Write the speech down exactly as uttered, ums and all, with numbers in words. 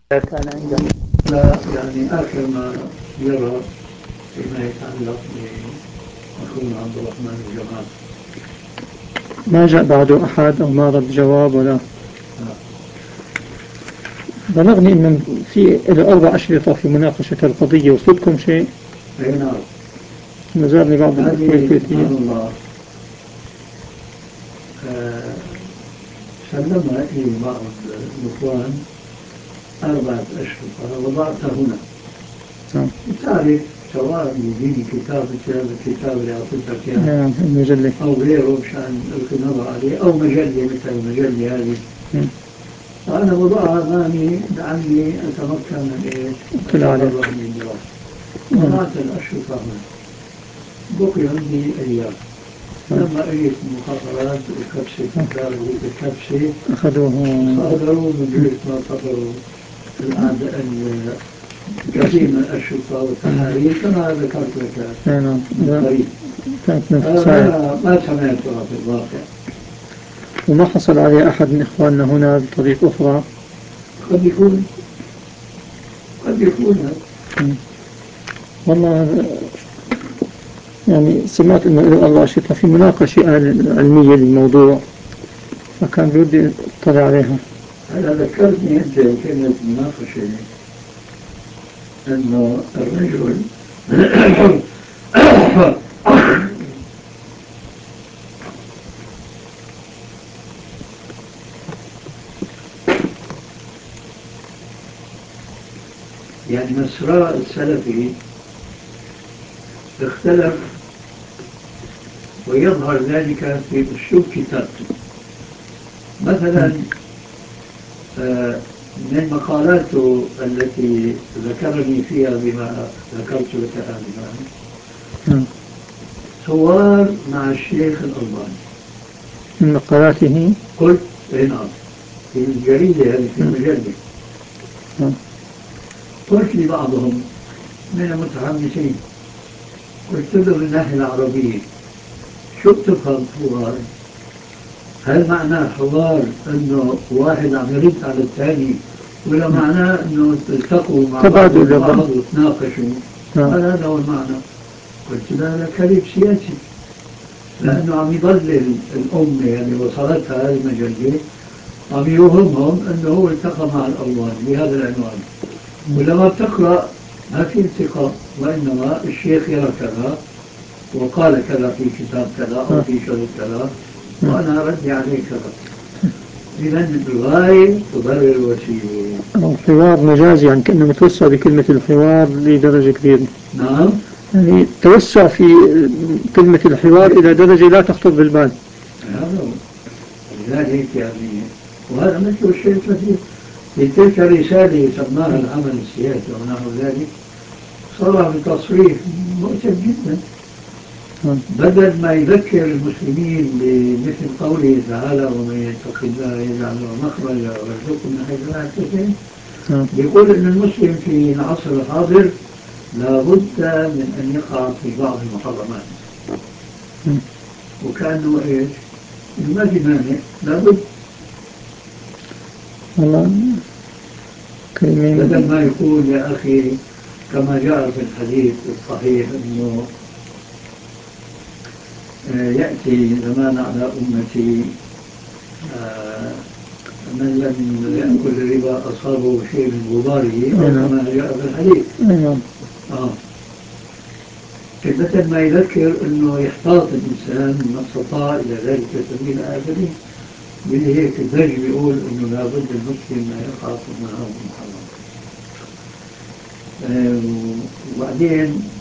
كان عنده. لا يعني آخر ما يرى فيما يتعلق بأخونا عبد الرحمن الجمال. ما جاء بعده أحد أو ما رد جواب ولا؟ لا. بلغني أن في أربع أشرطة في مناقشة القضية، وصلتكم شيء؟ أي نعم. نزارني بعض الأخوة هذه الكويتية. سبحان الله آه سلمها لي بعض الإخوان أربعة أشرطة وضعتها هنا. نعم. تعرف سواء يجيني كتاب الكتاب اللي أعطيتك إياه نعم المجلة أو غيره مشان ألقي نظر عليه أو مجلة مثل المجلة هذه. نعم. فأنا وضعها أمامي لعلي أتمكن من إيش؟ اطلع عليه. أتفرغ من الدراسة. نعم. وضعت الأشرطة هنا. بقي عندي أيام. نعم. لما قريت المخابرات وكبسة الدار الكبسة أخذوه. صادروا من مثل ما صدروا الأعداء كثير من الأشرطة والتحارير كما ذكرت لك نعم. من قريب. كانت من ساعة. ما ما سمعتها في الواقع. وما حصل عليه أحد من إخواننا هنا بطريقة أخرى؟ قد يكون قد يكون والله يعني سمعت أنه له أربع أشرطة في مناقشة علمية للموضوع، فكان بدي أطلع عليها. هذا ذكرتني أنت كلمة مناقشة أنه الرجل يعني مسرى السلفي اختلف ويظهر ذلك في أسلوب كتابته. مثلا من مقالاته التي ذكرني فيها بما ذكرت لك آنفا حوار مع الشيخ الألباني. من مقالاته قلت نعم في الجريدة هذه في المجلة. قلت لبعضهم من المتحمسين قلت له من الناحية العربية شو بتفهم حوار؟ هل معناه حوار انه واحد عم يرد على الثاني ولا معناه انه التقوا مع بعض البعض وتناقشوا؟ قال هذا هو المعنى. قلت له هذا كلام سياسي لانه عم يضلل الامه يعني وصلتها هذه المجله عم يوهمهم انه هو التقى مع الاول بهذا العنوان. ولما بتقرا ما في التقاء وانما الشيخ يرى كذا وقال كذا في كتاب كذا او في شرط كذا وانا ردي عليه كذا. إذا الغاية تبرر الوسيلة. الحوار مجازي يعني كأنه متوسع بكلمة الحوار لدرجة كبيرة. نعم. يعني توسع في كلمة الحوار إلى درجة لا تخطر بالبال. هذا هو. لذلك يعني وهذا مثل الشيء الكثير في تلك الرسالة سماها العمل السياسي ونحو ذلك صرح بتصريح مؤسف جدا. بدل ما يذكر المسلمين بمثل قوله تعالى ومن يتق الله يجعل له مخرجا ويرزقه من حيث لا يحتسب بيقول ان المسلم في العصر الحاضر لابد من ان يقع في بعض المحرمات وكانه ايش؟ ما في مانع لابد بدل ما يقول يا اخي كما جاء في الحديث الصحيح انه يأتي زمان على أمتي من لم يأكل الربا أصابه شيء من غباره كما جاء في الحديث. آه. بدل ما يذكر أنه يحتاط الإنسان ما استطاع إلى ذلك سبيل آخرين من هيك الدرج بيقول أنه لابد المسلم ما يقع في النهار المحرم. آه وبعدين